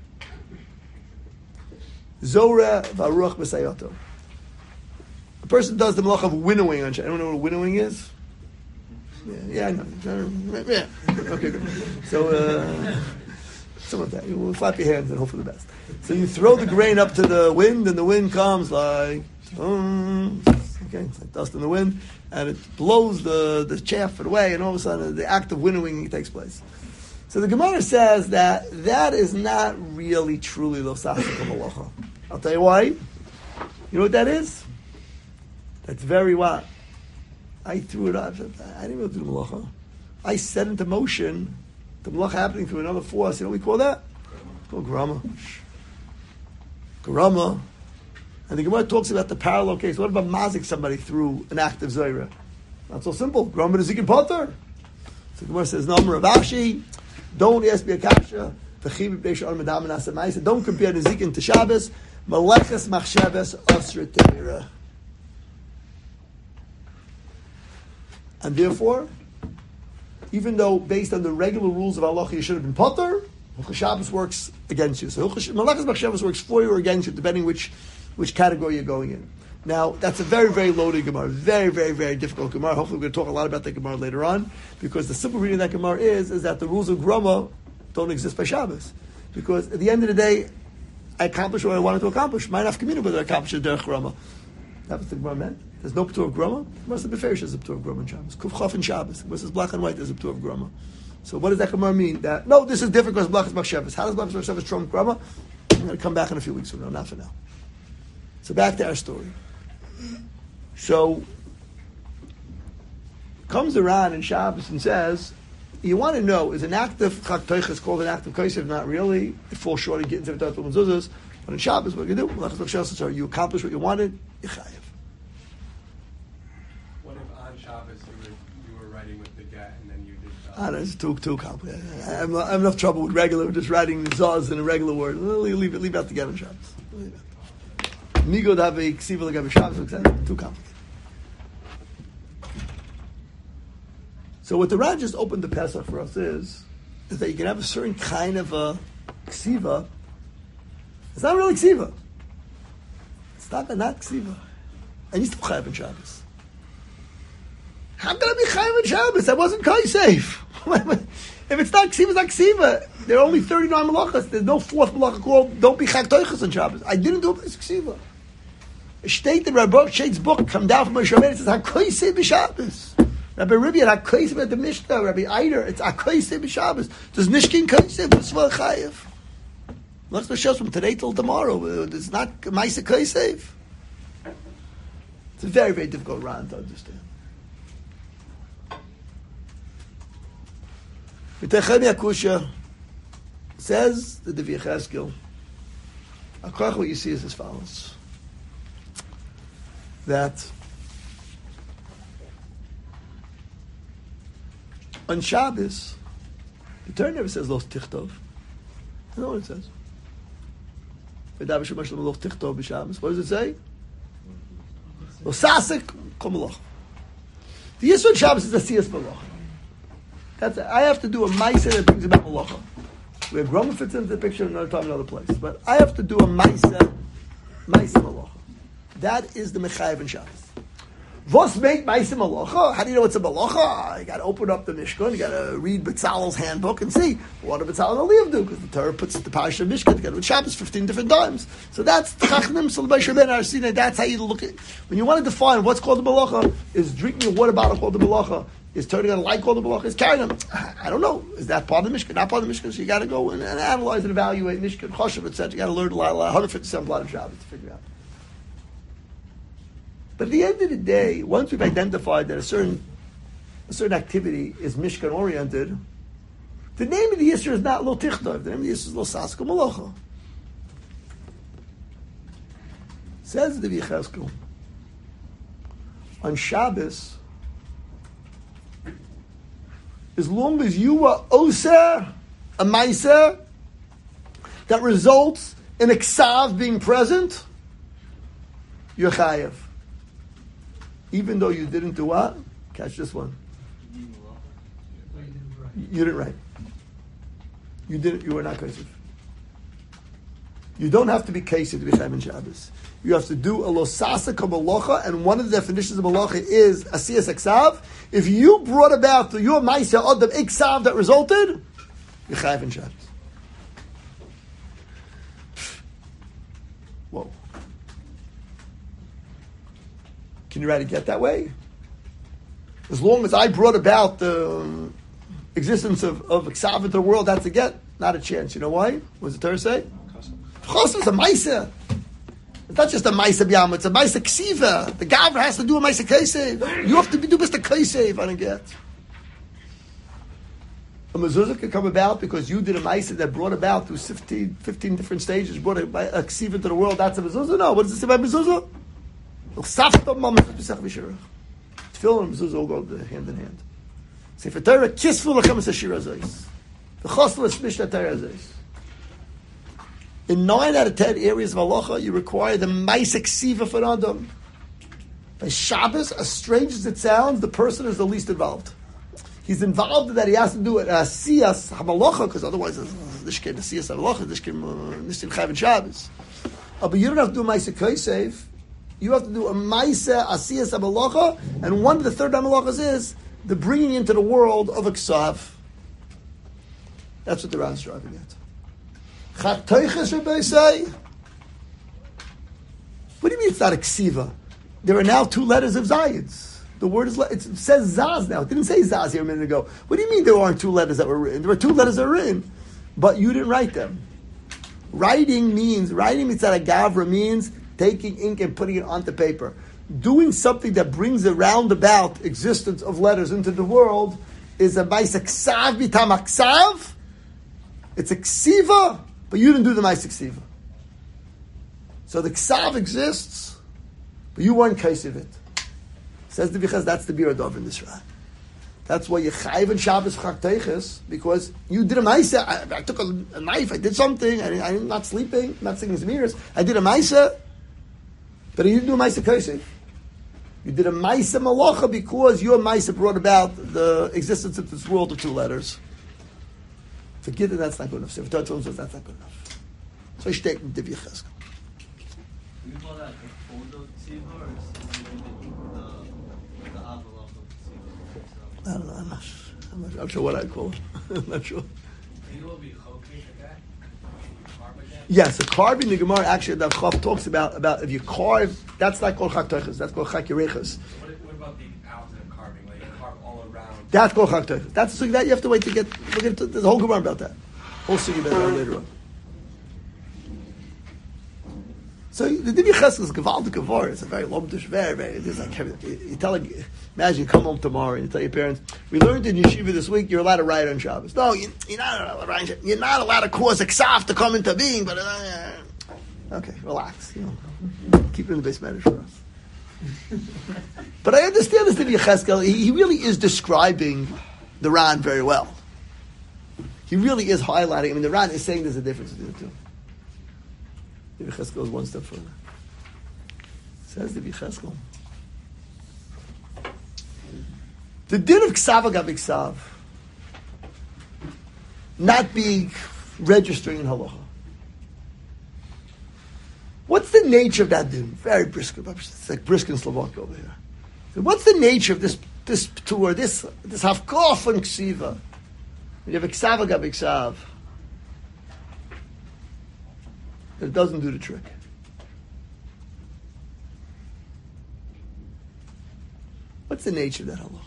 Zorah v'aruach b'sayato. A person does the malach of winnowing on Shabbos. Anyone know what winnowing is? Yeah, I know. Yeah. Okay, good. So, something like that. You will flap your hands and hope for the best. So you throw the grain up to the wind, and the wind comes like, it's like dust in the wind, and it blows the chaff away, and all of a sudden the act of winnowing takes place. So the Gemara says that is not really truly losasik malacha. I'll tell you why. You know what that is? That's very what? I threw it up. I didn't really do the malacha. I set into motion the malacha happening through another force. You know what we call that? It's called grama. Grama. And the Gemara talks about the parallel case. What about mazik somebody through an act of zaira? Not so simple. Grama to zikin potter. So the Gemara says, no, Ravashi, don't ask me a kasha. Don't compare the zikin to Shabbos. Maleches machshavas asra teira. And therefore, even though based on the regular rules of halacha you should have been potter, Hilchos Shabbos works against you. So Malachas Machshavos works for you or against you, depending which category you're going in. Now, that's a very, very loaded Gemara. Very, very, very difficult Gemara. Hopefully we're going to talk a lot about that Gemara later on, because the simple reading of that Gemara is that the rules of Grama don't exist by Shabbos. Because at the end of the day, I accomplished what I wanted to accomplish. Might have communicated whether I accomplished it derech Grama. That's what the Gemara meant. There's no P'tur of Grama. Must have been fair. There's a P'tur of Grama in Shabbos. Kuf Chaf in Shabbos. This is black and white. There's a P'tur of Grama. So what does that Gemara mean? That no, this is different because Blachas Machshavos. How does Blachas Machshavos trump Grama? I'm going to come back in a few weeks from now, not for now. So back to our story. So comes Iran in Shabbos and says, you want to know, is an act of Chak Toiches called an act of Kosef? Not really. It falls short of getting to the Mezuzahs. But in Shabbos, what you do? Blachas Machshavos are you accomplished what you wanted? You chayev. What if on Shabbos you were writing with the get and then you did it's too complicated. I have enough trouble with regular, just writing the zaz in a regular word. Leave out the get on Shabbos. Migo to have a ksiva like a Shabbos, too complicated. So what the Raj just opened the Pesach for us is that you can have a certain kind of a ksiva. It's not really ksiva. It's not ksiva. And you still chayav in Shabbos. How can I be chayav in Shabbos? I wasn't kosef. If it's not ksiva, it's not ksiva. There are only 39 malachas. There's no fourth malacha called don't be chak toiches on Shabbos. I didn't do it as ksiva. A state in Rabbi Shade's book come down from Moshe Rabbeinu. It says hakoisei b'Shabbos. Rabbi Ribi had hakoisei at the Mishnah. Rabbi Eider, it's hakoisei b'Shabbos. Does nishkin koisei b'svar chayav? Let's discuss from today till tomorrow. It's not ma'aseh koisei. It's a very, very difficult round to understand. V'techemi Akusha says the Devi Cheskel. According to what you see is as follows: that on Shabbos, the Torah never says Los Tichtov. I know what it says. What does it say? Los Sasek Komalach. The Yisod Shabbos is a Siyas Malach. That's it. I have to do a Maisa that brings about Malacha. Where Groma fits into the picture another time, another place. But I have to do a Maisa Malacha. That is the Mechayev in Shabbos. Vos make Maisa Malacha? How do you know it's a Malacha? You got to open up the Mishkan, you got to read Betzalel's handbook and see what do Betzalel and Eliyav do, because the Torah puts the Parasha of Mishkan together with Shabbos 15 different times. So that's Chachnim Salbei Shabbat Arsina. That's how you look at it. When you want to define what's called the Malacha, is drinking a water bottle called the Malacha? Is turning on a light called the Malacha? Is carrying them? I don't know. Is that part of the Mishkan? Not part of the Mishkan. So you got to go and analyze and evaluate Mishkan, Choshev, etc. You got to learn a lot, 157 lot of Shabbos to figure out. But at the end of the day, once we've identified that a certain activity is Mishkan oriented, the name of the Yisr is not Lo Tichtov. The name of the Yisr is Lo Saska Malacha. Says the Yechezkel, on Shabbos, as long as you are oser, a meiser, that results in a ksav being present, you're chayev. Even though you didn't do what? Catch this one. You didn't write. You were not kaisiv. You don't have to be kaisiv to be chayev in Shabbos. You have to do a losasa kabalacha, and one of the definitions of malacha is asiyas eksav. If you brought about through your ma'aseh adam eksav that resulted, you're chayev in Shabbos. Whoa. Can you write it get that way? As long as I brought about the existence of eksav into the world, that's a get, not a chance. You know why? What does the Torah say? Chos is a ma'aseh. It's not just a Maisa B'yam, it's a Maisa Ksiva. The Gavra has to do a Maisa Kaisev. You have to do Mr. Kaisev on a get. A mezuzah can come about because you did a Maisa that brought about through 15 different stages, brought a Ksiva into the world. That's a mezuzah? No. What does it say about mezuzah? Tefillah and mezuzah all go hand in hand. Sefer Torah, kisfu lechem es hashir hazayis. The chosel es mishna Torah hazayis. In 9 out of 10 areas of halacha, you require the ma'aseh ksiva for Adam. By Shabbos, as strange as it sounds, the person is the least involved. He's involved in that he has to do it asiyas hamalacha, because otherwise, this can asiyas hamalacha, this can chayv Shabbos. But you don't have to do ma'aseh kaisev. You have to do a ma'aseh asiyas hamalacha, and one of the third hamalachas is the bringing into the world of a ksav. That's what the Ran is driving at. What do you mean it's not a ksiva? There are now 2 letters of zayids. The word is, it says zaz now. It didn't say zaz here a minute ago. What do you mean there aren't 2 letters that were written? There were 2 letters that were written, but you didn't write them. Writing mitzad gavra means taking ink and putting it onto paper. Doing something that brings a roundabout existence of letters into the world is a ma'aseh ksav bitam aksav. It's a ksiva, but you didn't do the ma'aseh ksiva. So the ksav exists, but you weren't kaisiv it. Says the Bichas, that's the biradov in this rad. That's why you chayv in Shabbos chak teiches, because you did a ma'aseh. I took a knife, I did something, I'm not sleeping, I'm not singing Zemiras. I did a ma'aseh, but you didn't do a ma'aseh kaisiv. You did a ma'aseh malacha because your ma'aseh brought about the existence of this world of 2 letters. Forget that that's not good enough. So if Torah tells us that's not good enough. So I state in Div Yechezkel. You call that the photo tsiva or the envelope of tsiva? I don't know. I'm not sure what I'd call it. I'm not sure. You will be choking at that? Carve again? Yes, a carving the Gemara actually the Chav talks about if you carve, that's not called chak teiches, that's called chak yireches. What about the outside carving? Like you carve all around? That's called chak teiches. That's a sugi that you have to wait to get. Look at the whole Gemara about that. Whole sugi about that later on. So the Div Yechezkel is Gevaldik Gemara. It's a very lomdish, very. It's like you tell. Imagine you come home tomorrow and you tell your parents, "We learned in yeshiva this week you're allowed to write on Shabbos." No, you're not allowed to write. You're not allowed to cause a ksaf to come into being. But okay, relax. Keep it in the base matters for us. But I understand this Div Yechezkel. He really is describing the Ran very well. He really is highlighting. I mean, the Ran is saying there's a difference between the two. Div Yechezkel goes one step further. Says Div Yechezkel, the din of ksav agav ksav not being registering in halacha. What's the nature of that din? Very brisk. It's like brisk in Slovakia over here. So what's the nature of this tour? This hafkof and ksiva. You have ksav agav ksav. It doesn't do the trick. What's the nature of that halacha?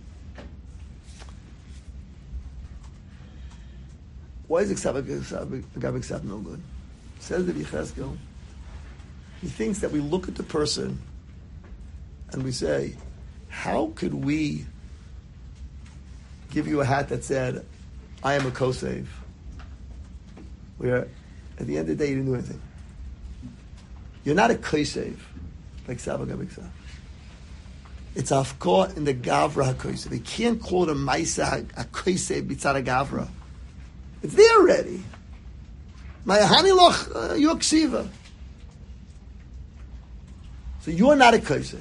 Why is ksav agav no good? Says the Yechezkel. He thinks that we look at the person and we say, how could we give you a hat that said, I am a kosev, where at the end of the day you didn't do anything. You're not a kosev, like Ksav HaGavik. It's afkor in the Gavra HaKosev. You can't call it a Maisa HaKosev B'tzad HaGavra. It's there already. Ma'ahani loch, you're Ksiva. So you're not a kosev.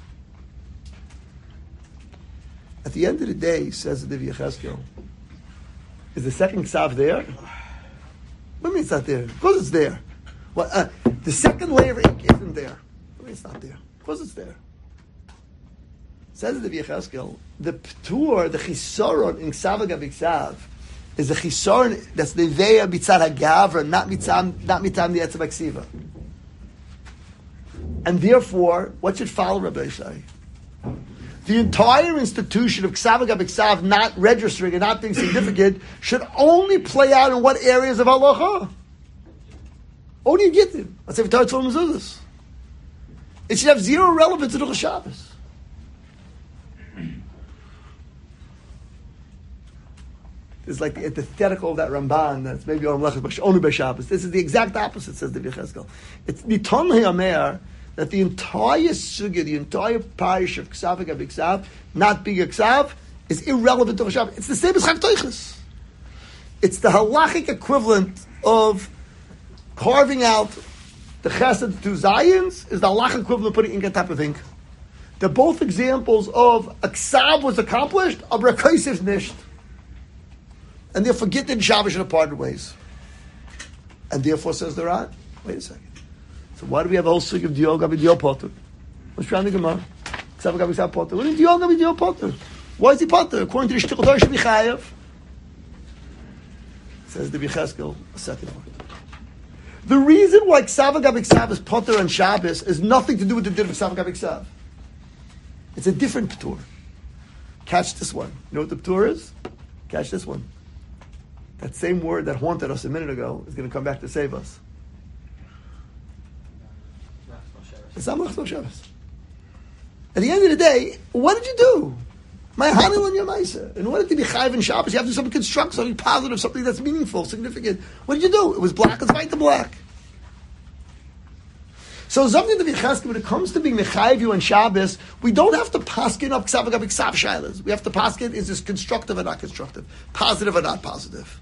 At the end of the day, says the Divrei Yechezkel, is the second Ksav there? What do you mean it's not there? Of course it's there. Well, the second layer of ink isn't there. What do you mean it's not there? Of course it's there. Says the Divrei Yechezkel, the Ptur, the Chisoron in Ksav HaGavik Ksav, is the Chisoron that's the Veya B'tzad HaGavra, not mitam the Etzav HaKsiva. And therefore, what should follow, Rabbi Yishai? The entire institution of Ksav HaGavik Ksav not registering and not being significant should only play out in what areas of halacha? Only in Gittin. Let's say for Torah Tzvul Mezuzos. It should have zero relevance to the Shabbos. It's like the antithetical of that Ramban that's maybe only by Shabbos. This is the exact opposite, says the Yechezkel. It's Niton Hayamer that the entire sugya, the entire parish of Ksav HaGavik Ksav, not being a Ksav, is irrelevant to the Shabbos. It's the same as Chag Toiches. It's the halachic equivalent of carving out the chesed to Zions, is the halachic equivalent of putting ink on top of ink. They're both examples of a Ksav was accomplished, a B'Rakosev's nisht. And therefore, Gittin and Shabbos should have parted ways. And therefore, says the Ran, wait a second. So why do we have a whole sugi of Diol Gabi Diol Potter? What's trying to Gemara? Ksav Gabi Ksav Potter. What is Diol Gabi Diol Potter? Why is he Potter? According to the Shtichel Torah, should be Chayev. Says the B'Cheskel, a second word. The reason why Ksav Gabi Ksav is Potter and Shabbos is nothing to do with the din of Ksav Gabi Ksav. It's a different P'tur. Catch this one. You know what the P'tur is? Catch this one. That same word that haunted us a minute ago is going to come back to save us. It's not Malachas Shabbos. At the end of the day, what did you do? My Hanil and your Maisa. In order to be Chayiv in Shabbos, you have to do something constructive, something positive, something that's meaningful, significant. What did you do? It was black, it's white to black. So something to be Chesed, when it comes to being Mechayiv you on Shabbos, we don't have to paskin up Ksav HaGavik Ksav Shailas. We have to paskin, is this constructive or not constructive? Positive or not positive?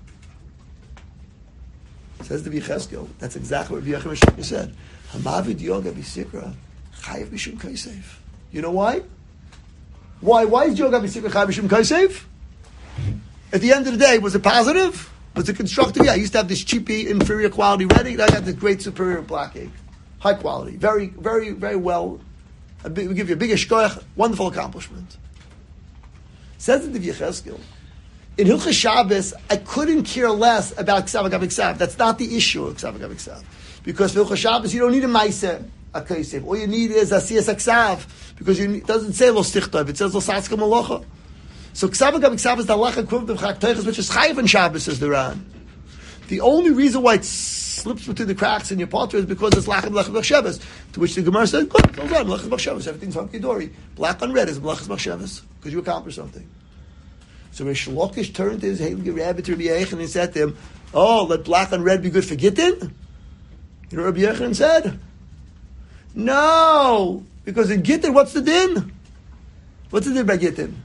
Says the Yechezkel, that's exactly what Rabbi Yechim said. Hamavid yoga b'sikra, chayiv b'shum kaisev. You know why? Why is yoga b'sikra chayiv b'shum kaisev? At the end of the day, was it positive? Was it constructive? Yeah, I used to have this cheapy, inferior quality red ink. I got this great superior black ink. High quality. Very, very, very well. We give you a big shkoyach, wonderful accomplishment. Says the Yechezkel, in Hilchos Shabbos, I couldn't care less about Ksav HaGavik Ksav. That's not the issue of Ksav HaGavik Ksav. Because for Hilchos Shabbos, you don't need a Maaseh HaKosev. All you need is a Siyas HaKsav. Because it doesn't say Lo Sichtov, it says Lo Satzka Malacha. So Ksav HaGavik Ksav is the halacha equivalent of Chag Toiches, which is Chayiv in Shabbos, says the Ran. The only reason why it slips between the cracks in your potter is because it's Lachem Melachas B'Shabbos. To which the Gemara says, good, it's all right, Melachas B'Shabbos, everything's hunky dory. Black on red is Melachas B'Shabbos, because you accomplished something. So Rish Lakish turned to his Heilige Rabbi to Rabbi Yechon and he said to him, oh, let black and red be good for Gittin? You know what Rabbi Yechon said? No, because in Gittin, what's the din? What's the din by Gittin?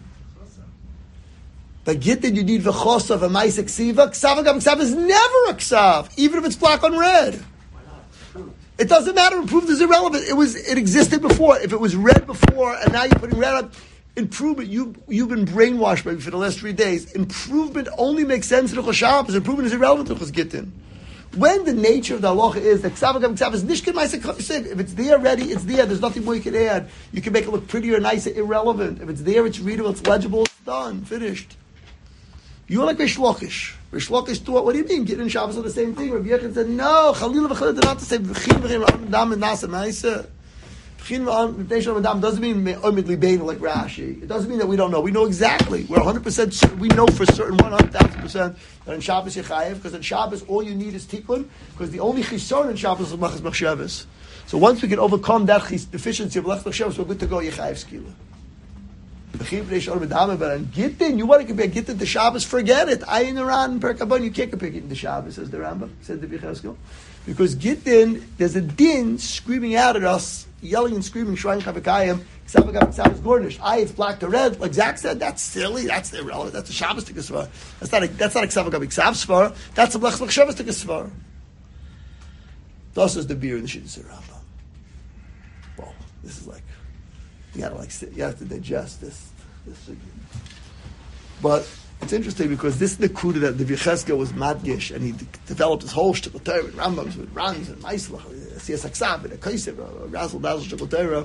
By Gittin, you need v'chosav, a ma'aseh ksiva. Ksav HaGavik Ksav is never a ksav, even if it's black on red. Why not? It doesn't matter. Improved is irrelevant. It existed before. If it was red before, and now you're putting red on, improvement. You've been brainwashed by me for the last 3 days. Improvement only makes sense in Hilchos Shabbos. Improvement is irrelevant in Hilchos Gittin. When the nature of the halacha is that Ksav HaGavik Ksav is nishkin ma'aseh ksiv. If it's there already, it's there. There's nothing more you can add. You can make it look prettier, nicer, irrelevant. If it's there, it's readable, it's legible, it's done, finished. You're like Rish Lakish. Rish Lakish thought, what do you mean? Gittin and Shabbos are the same thing. Rabbi Yechon said, no, Chalila v'Chalila, they're not the same. V'chin v'chin v'adam and nasa ma'aseh. V'chin v'adam v'adam doesn't mean omid libein like Rashi. It doesn't mean that we don't know. We know exactly. We're 100% certain. We know for certain, 100,000% that in Shabbos you're chayev, because in Shabbos all you need is tikkun, because the only chisaron in Shabbos is Melachas B'Shabbos. So once we can overcome that deficiency of Melachas B'Shabbos, we're good to go, you're chayev skila. But on Gittin, you want to compare Gittin to Shabbos, forget it. Ayin Aran, Perkabon, you can't compare Gittin to Shabbos, says the Rambam, said the Becheskel. Because Gittin, there's a din screaming out at us, yelling and screaming, Shrayim Chavakayim, Ksavagab is garnished. It's black to red. Like Zach said, that's silly, that's irrelevant, that's a Shabbos Tikasvar. That's not a Ksavagab Ksav Svar, that's a Blech Shabbos Tikasvar. Thus is the beer in the Shittas Rambam. Well, this is like, you have to digest this. But it's interesting because this is the kuda that the Yechezkel was madgish, and he developed his whole shtickle Torah with Rambams, with Rans and Maislach, Siyas Aksav, and a Kaisev, Razzle Dazzle shtickle Torah.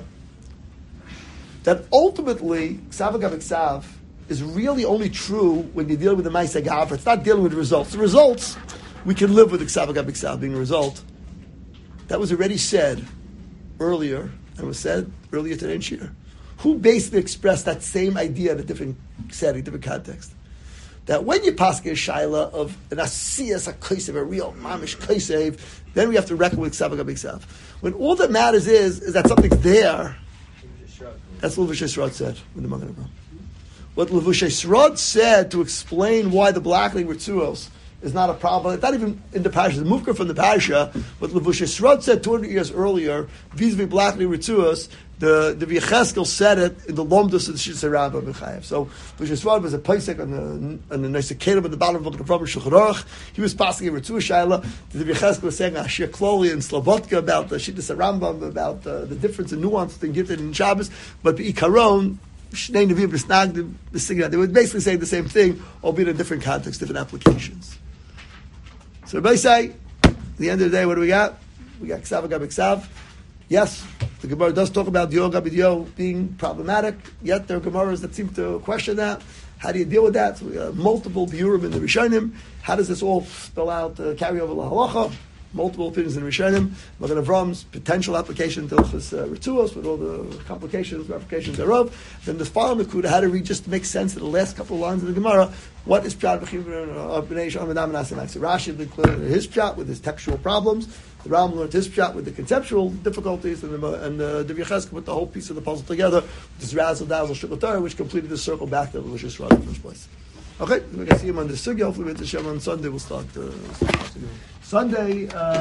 That ultimately, Ksavagab Ksav is really only true when you deal with the Maisa Gavra. It's not dealing with the results. The results, we can live with the Ksavagab Ksav being a result. That was already said earlier, and was said earlier today in Shir. Who basically expressed that same idea in a different setting, different context? That when you pass a shaila of an asiyas, a kaisev, a real mamish kaisev, then we have to reckon with Ksavagab Ksav. When all that matters is that something's there, that's what Levushei Srod said in the Magen Avraham. What Levushei Srod said to explain why the blackling Ritzuos is not a problem. It's not even in the Pasha. The Mufka from the Pasha, what Levushei Srod said 200 years earlier, vis-a-vis blackling Ritzuos, the Yechezkel said it in the Lomdus of the Shittas Rambam B'chayev. So Levushei Srod was a paisek on the Neisikelim at the bottom of the Magen Avraham Shulchan Aruch. He was passing a Ritzuos Shaila. The Yechezkel was saying Ashir Kloli and Slavotka about the Shittas Rambam, about the difference and nuance in Gittin and Shabbos, but the Ikaron, they would basically say the same thing, albeit in different contexts, different applications. So everybody say, at the end of the day, what do we got? We got Ksavagab Ksav. Yes, the Gemara does talk about Dio Gabid Dio being problematic, yet there are Gemaras that seem to question that. How do you deal with that? So we have multiple biurim in the Rishonim. How does this all spell out, carry over la halacha? Multiple opinions in Rishonim. Magen Avram's potential application to Hilchos Ritzuos with all the complications, ramifications thereof. Then the following Nakuda, how do we just make sense of the last couple of lines of the Gemara? What is Pshat B'nei Shom Adam Nasanai? So Rashi declared his Pshat with his textual problems. The Rambam learned his Pshat with the conceptual difficulties, and the Yechezkel put the whole piece of the puzzle together with this Razzle Dazzle Shtickle Torah, which completed the circle back to the Levushei Srod in the first place. Okay, we're going to see him on the Sugya. Hopefully, with the Shem on Sunday, we'll start. Sunday.